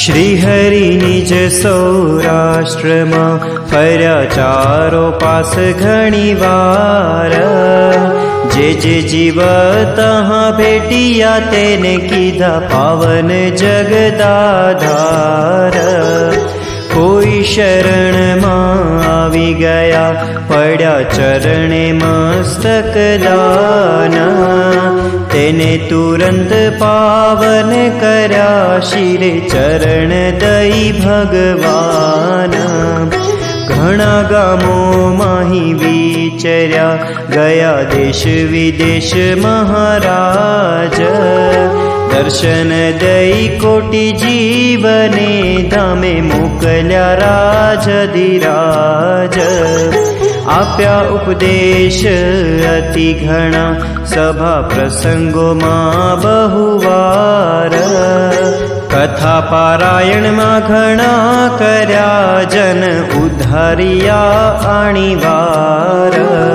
श्रीहरि निज सौराष्ट्र में फर्या चारो पास घणी वार। जे जीव तहाँ भेटिया तेने कीधा पावन जगदाधार। कोई शरण मां आवी गया पड़ा चरणे मस्तक दाना। तेने तुरंत पावन कर्या शिरे चरण दई भगवान। घणा गामो माही विचर्या गया देश विदेश महाराज। दर्शन दई कोटि जीवने धामे मोकल्या राजधिराज। आप्या उपदेश अति घणा सभा प्रसंगो मां बहुवार। कथा पारायण मां घणा कर्या जन उद्धारिया आणीवार।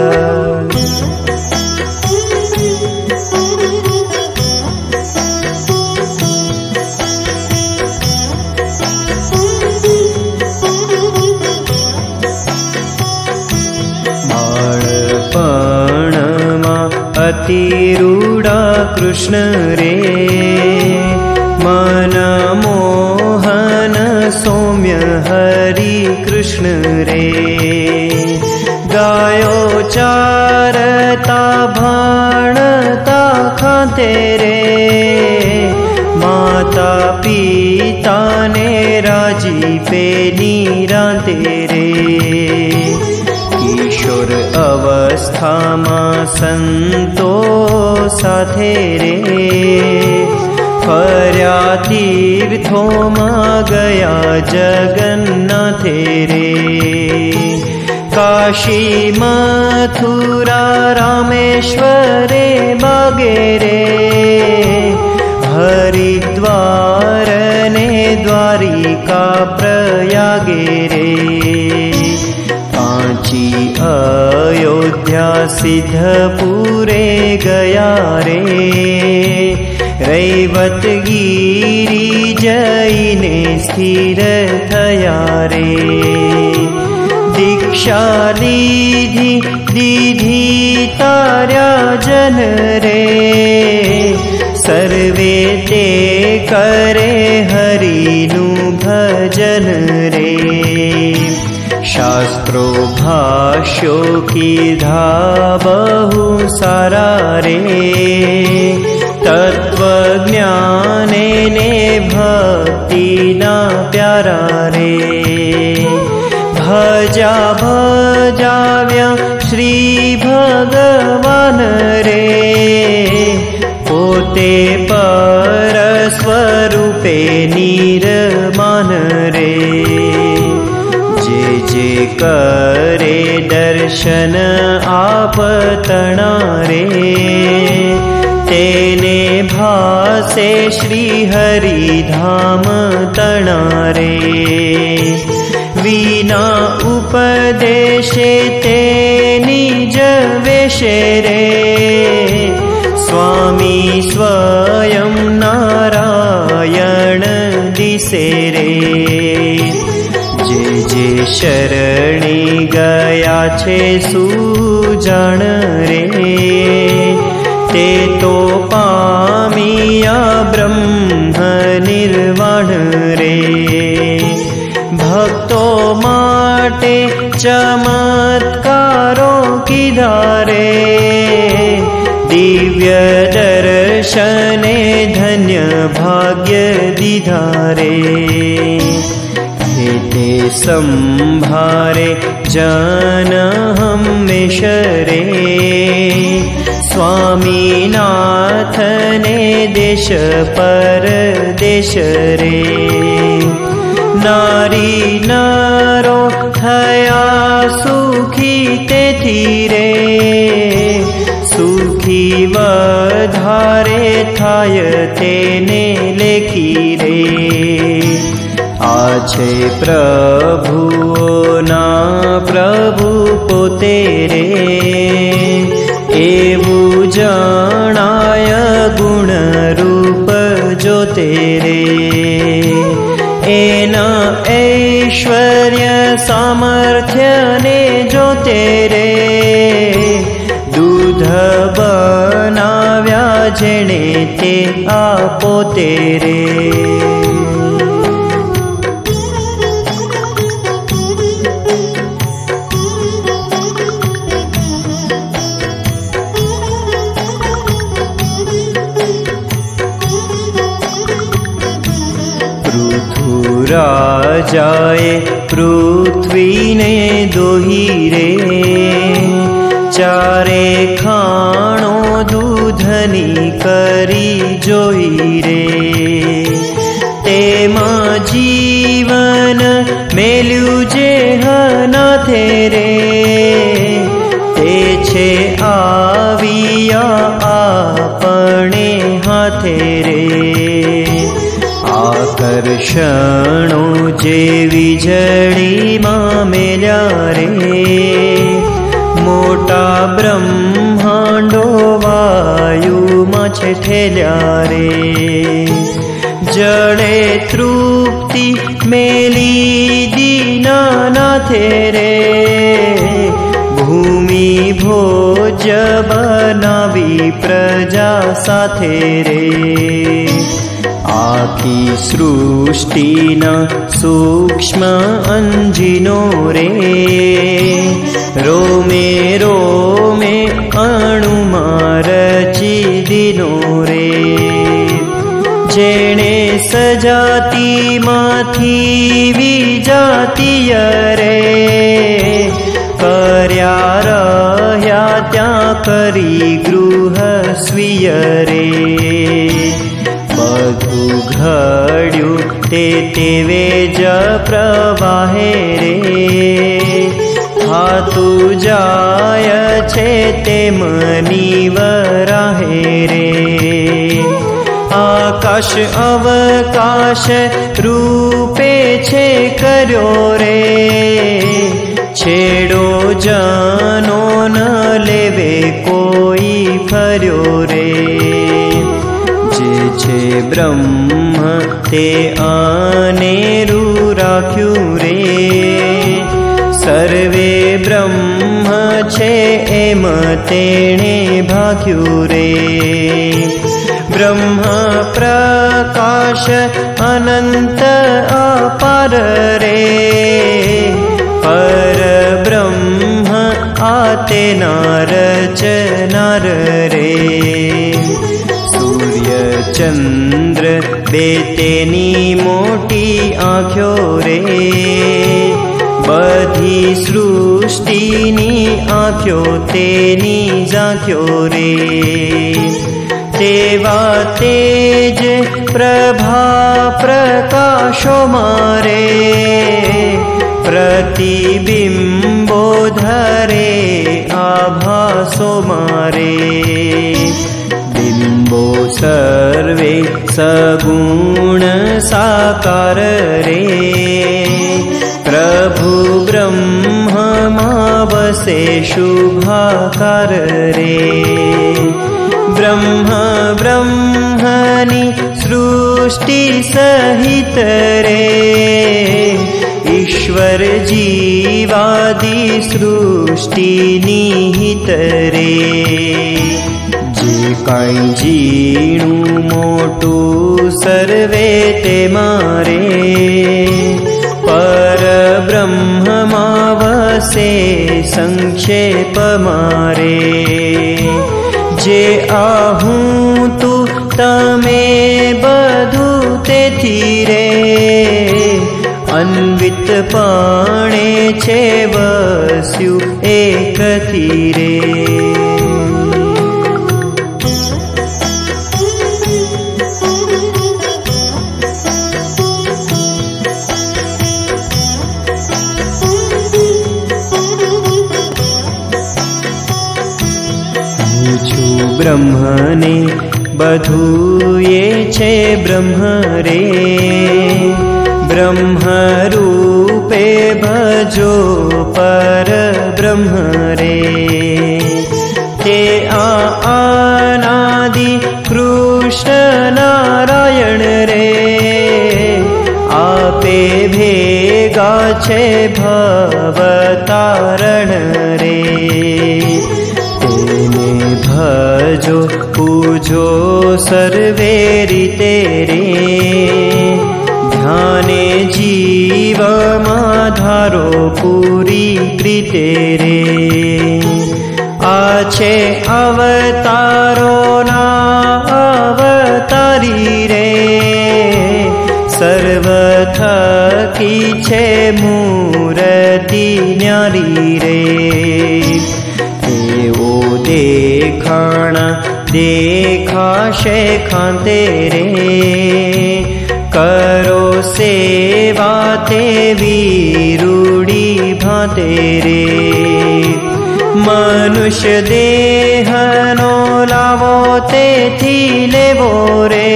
अति रूढ़ा कृष्ण रे मन मोहन सौम्य हरि कृष्ण रे। गायो चारता भाणता खाते रे माता पिता ने राजी पे नीराते रे। किशोर अवस्था मां संतो साथे रे फर्या तीर्थो मां गया जगन्नाथे रे। काशी मथुरा रामेश्वरे बागेरे हरिद्वार ने द्वारिका प्रयागे रे। कांची अयोध्या सिद्धपुरे गया रे रैवत गिरी जईने स्थिर थया रे। दीक्षा लीधी दीधी तार्या जन रे सर्वे ते करे हरिनु भजन रे। शास्त्रो भाष्यो कीधा बहु सारा रे तत्वज्ञाने ने भक्ति ना प्यारा रे। भजा भजाव्या श्री भगवान रे पोते पर स्वरूपे निर्माण रे। जे करे दर्शन आपतना रे तेने भासे श्री हरि धाम तना रे। विना उपदेशे ते निज वेशे रे स्वामी स्वयं नारायण दिसे रे। जे शरणी गया छे सुजाण रे ते तो पामिया ब्रह्म निर्वाण रे। भक्तो माटे चमत्कारो कीधा रे दिव्य दर्शने धन्य भाग्य दीधा रे। ते संभारे जन हमेश रे स्वामीनाथ ने देश पर देश रे। नारी नारो थया सुखी तेथी रे सुखी वधारे थाय तेने लेखी रे। आछे प्रभुओना प्रभु पोते रे एवू जणाय गुण रूप जोते रे। સામર્થ્યને જોતે રે, દૂધ બનાવ્યા જેણે તે આપો તે રે. રાજાએ પૃથ્વીને દોહી રે, ચારે ખાણો દૂધની કરી જોઈ રે. તેમાં જીવન મેલ્યું જે હનાથે રે, તે છે આવ્યા આપણે હાથે રે. આકર્ષણો જે વીજળીમાં મેલ્યા રે, મોટા બ્રહ્માંડો વાયુમાં છે ઠેલ્યા રે. જળે તૃપ્તિ મેલી દીનાનાથે રે, ભૂમિ ભોજ બનાવી પ્રજા સાથે રે. આખી સૃષ્ટિના સૂક્ષ્મ અંજીનો રે, રોમે રોમે અણુમાં રચી દીનો રે. જેણે સજાતિમાંથી વિજાતીય રે, કર્યા રહ્યા ત્યાં કરી ગૃહ સ્વીય રે. બધું ઘડ્યું તે વેજ પ્રવાહે રે, થાતું જાય છે તેમ નિવરાહે રે. આકાશ અવકાશ રૂપે છે કર્યો રે, છેડો જનો ન લેવે કોઈ ફર્યો રે. જે છે બ્રહ્મ તે અનેરું રાખ્યું રે, સર્વે બ્રહ્મ છે એમ તેણે ભાખ્યું રે. બ્રહ્મ પ્રકાશ અનંત અપાર રે, પર બ્રહ્મ આ તેના રચનાર રે. ચંદ્ર બે તેની મોટી આંખો રે, બધી સૃષ્ટિની આંખો તેની ઝાંખ્યો રે. તેવા તેજ પ્રભા પ્રકાશો મારે, પ્રતિબિંબો ધરે આભાસો મારે. બિંબો સર્વે સગુણ સાકાર રે, પ્રભુ બ્રહ્મમાં વસે શુભાકાર રે. બ્રહ્મ બ્રહ્મની સૃષ્ટિ સહિત રે, ઈશ્વર જીવાદિ સૃષ્ટિ નિહિત રે. જે કાંઈ ઝીણું મોટું સર્વે તે મારે, પર બ્રહ્મમાં વસે સંક્ષેપ મારે. જે આહું તું તમે બધું તેથી રે, અન્વિત પાણે છે વસ્યું એકથી રે. બ્રહ્મને બધું એ છે બ્રહ્મ રે, બ્રહ્મ રૂપે ભજો પર બ્રહ્મ રે. તે અનાદિ કૃષ્ણ નારાયણ રે, આપે ભેગા छे भवतारण रे। तेने भजो पूजो सर्वे रीते रे, ध्याने जीवमा धारो पूरी कृते रे। आछे अवतारो ना अवतारी रे, सर्व थकी छे मूर्ति न्यारी रे। एवो देखाणा देखाशे खांते रे, करो सेवा ते वीरूडी भाते रे। मनुष्य देहनो लावो तेथी लेवो रे,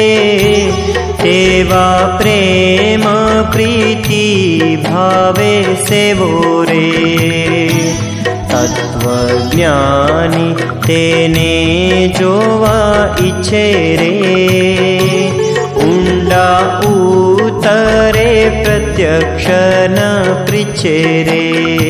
तेवा प्रेम प्रीति भावे सेवो रे। तत्वज्ञानी तेने जोवा इच्छे रे, ऊंडा उतरे प्रत्यक्ष न पृच्छे रे।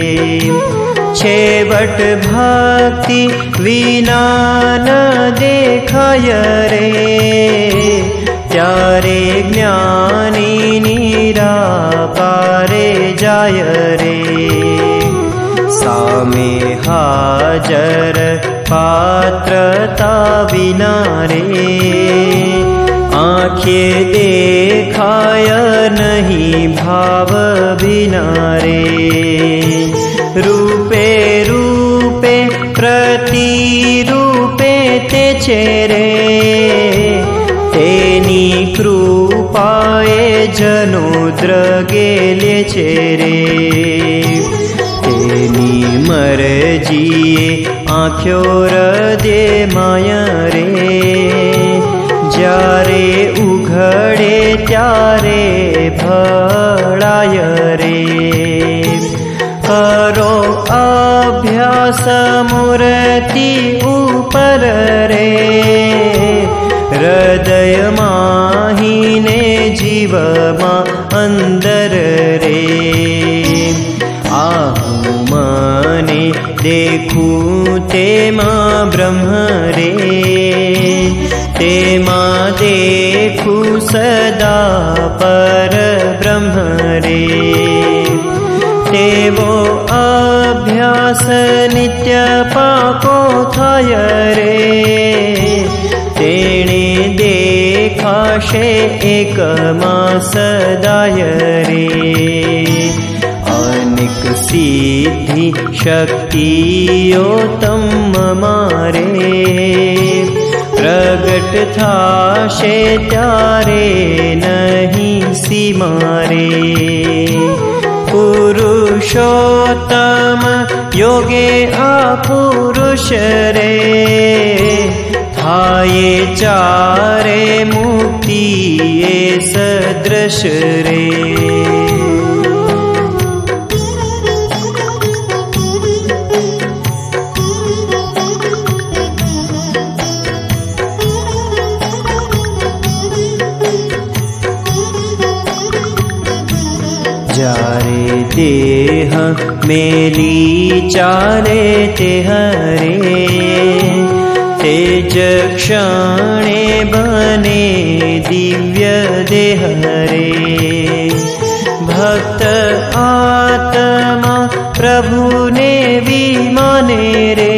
छेवट भक्ति विना न देखाय रे, त्यारे ज्ञानी निराकारे जाय रे। सामे हाजर पात्रता विना रे, आँखे देखाय नहीं भाव बिना रे। रूपे रूपे प्रतिरूपे ते चेरे, तेनी कृपाए जनो द्रगेले चेरे। तेनी मरजीए आँख्यो हृदय माया रे, जारे उघड़े त्यारे भळाय रे। करो अभ्यास मूर्ति ऊपर रे, हृदय माहीने जीव मा अंदर रे। आहु मने देखू तेमा ब्रह्म रे, तेमा देखू सदा पर ब्रह्म रे। तेवो अभ्यास नित्य पाको थाय रे, तेणे देखाशे एक मास दाय रे। अनेक सिद्धि शक्तियो तम मारे, प्रगट थाशे त्यारे नहीं सीमा रे। पुरुषोत्तम योगे पुरुष रे, थाये चारे मुक्ति ये सदृश रे। जारे देह मेली चारे ते हरे, तेज क्षणे बने दिव्य देह रे। भक्त आत्मा प्रभु ने विमाने रे,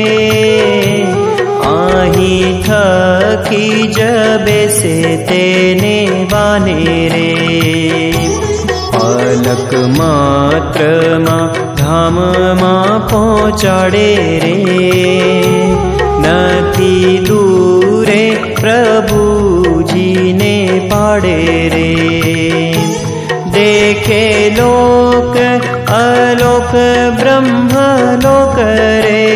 आही थकी जबे से तेने बाने रे। पलक मात्र मा धाम मा पहुँचाड़े रे, नथी दूरे प्रभु जी ने पाड़े रे। देखे लोक अलोक ब्रह्म लोक रे,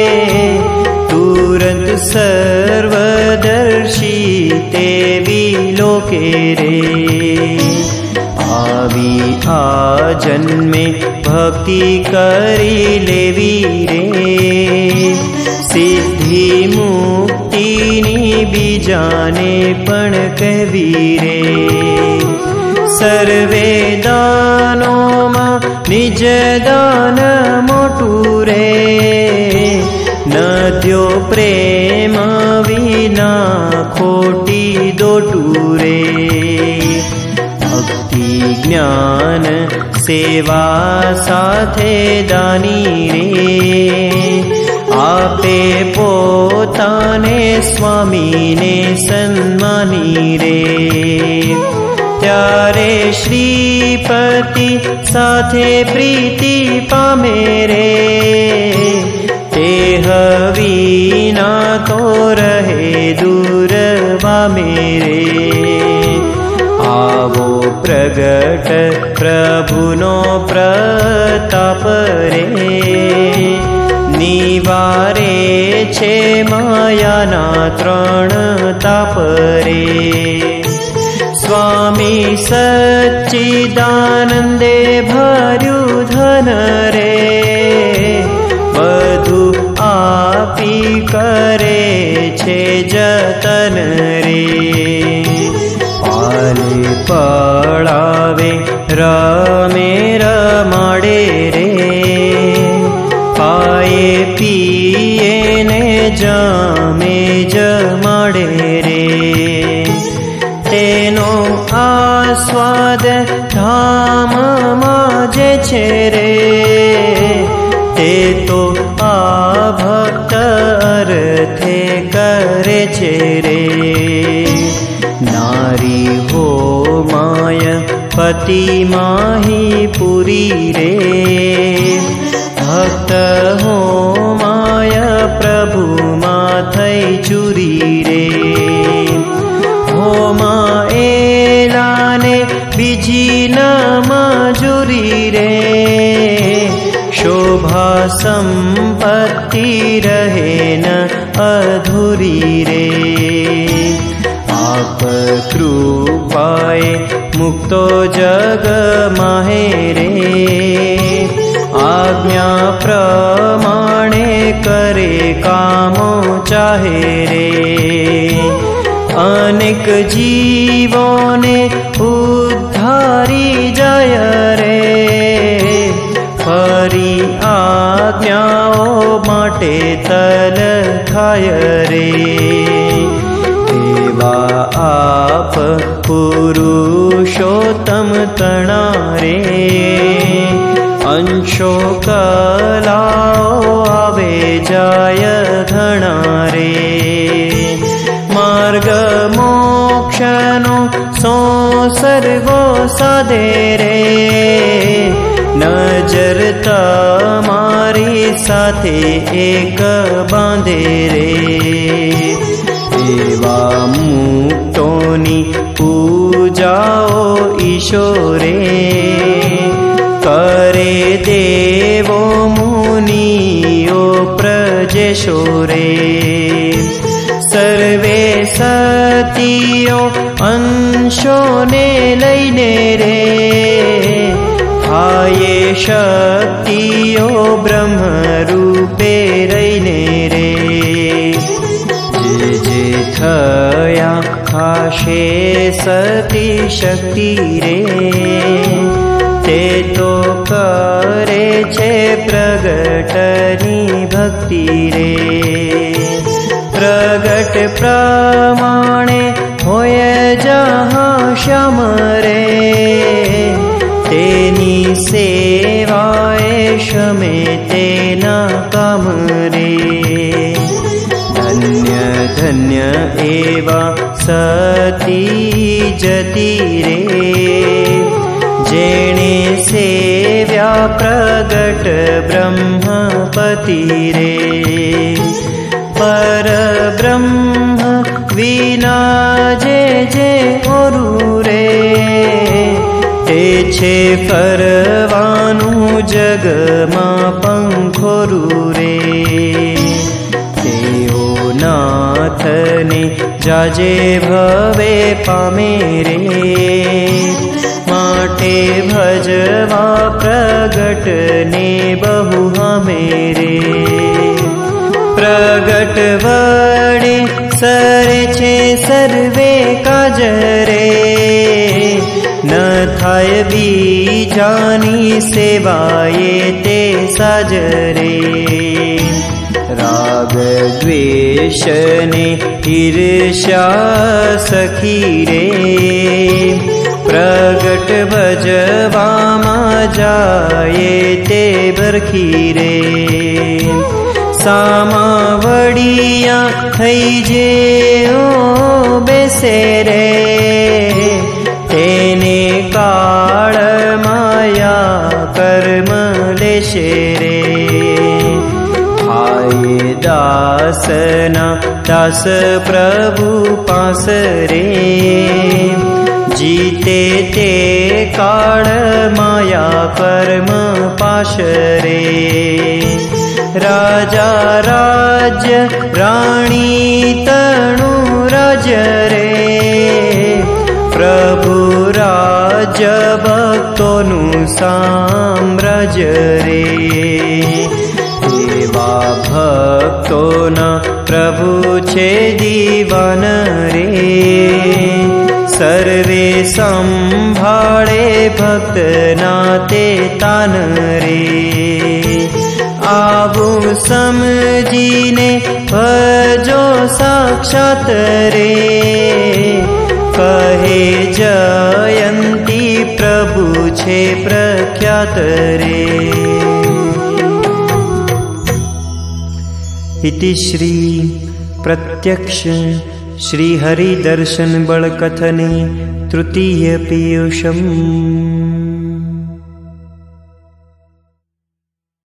तुरंत सर्वदर्शी तेवी लोके रे। आवी आ जन्मे भक्ति करी लेवी रे, सिद्धि मुक्ति नी बीजाने पण कहवी रे। सर्वे दानो मा દાન મોટું રે, નદ્યો પ્રેમ વિના ખોટી દોટું રે. ભક્તિ જ્ઞાન સેવા સાથે દાની રે, આપે પોતાને સ્વામીને સન્માની રે. ત્યારે શ્રીપતિ સાથે પ્રીતિ પામે રે, તે વિના તો રહે દૂર વામે રે. આવો પ્રગટ પ્રભુનો પ્રતાપ રે, નિવારે છે માયાના ત્રણ તાપ રે. સ્વામી સચ્ચિદાનંદે ભર્યું ધન રે, બધું આપી કરે છે જતન રે. પાલે પડાવે રમે રમાડે રે, પાયે પીએ ને જમે જમાડે રે. તેનો આસ્વાદ ધામમાં જે છે રે, તે તો આ ભક્ત અર્થે કરે છે રે. નારી હો માય પતિ માહી પુરી રે, ભક્ત હો માય પ્રભુમાં થઈ ચૂરી રે. હો માં એલાને બીજી ન મજૂરી રે, શોભા સંપત્તિ રહે ન અધૂરી રે. આપ કૃપાએ મુક્તો જગ માહે રે, આજ્ઞા પ્રમાણે કરે કામો ચાહે રે. અનેક જીવોને ઉદ્ધારી જાય રે, ફરી આજ્ઞાઓ માટે તલ થાય રે. એવા આપ પુરુષોત્તમ તણા રે, અંશો કલાઓ આવે જાય ઘણા રે. માર્ગ મોક્ષનો સર્વો સાધે રે, નજર તમારી સાથે એક બાંધે રે. એવા મુક્તોની પૂજાઓ ઈશોરે, કરે દેવો મુનિઓ પ્રજેશો રે. સર્વે સતીઓ અંશોને લઈને રે, થાય શક્તિઓ બ્રહ્મ રૂપે રહીને રે. જે જે થયા ખાશે સતી શક્તિ રે, તે તો કરે છે પ્રગટની ભક્તિ રે. પ્રગટ પ્રમાણે હોય જहाँ શ્યામ રે, તેની સેવાએ શમે તેના કામ રે. ધન્ય ધન્ય એવા સતી જતી રે, જેણે સેવ્યા પ્રગટ બ્રહ્મપતિ રે. પર બ્રહ્મ વિના જે ઓરું રે, તે છે ફરવાનું જગમાં પંખોરું રે. તેઓ નાથને જાજે ભવે પામે રે, માટે ભજવા પ્રગટને બહુ હમે રે. પ્રગટ વડે સરે છે સર્વે કાજ રે, न थाय बीजानी सेवाए ते साजरे। राग द्वेष ने ईर्ष्या सखी रे, प्रगट भजवामा जाए ते बरखी रे। सामा वडिया थई जे ओ बेसे रे, तेने काळ माया कर्म लेशे रे। आए दासना दास प्रभु पास रे, जीते ते काळ माया कर्म पाश रे। राजा राज्य राणी तणु राज रे, प्रभु राज्य भक्तोनु साम्राज्य रे। एवा भक्तोना प्रभु छे दीवान रे, सर्वे संभाळे भक्तना ते तान रे। आवु समझीने भजो साक्षात रे, कहे जयंती प्रभु छे प्रख्यात रे। इति श्री प्रत्यक्ष श्री हरि दर्शन बल कथने तृतीय पीयूषम्।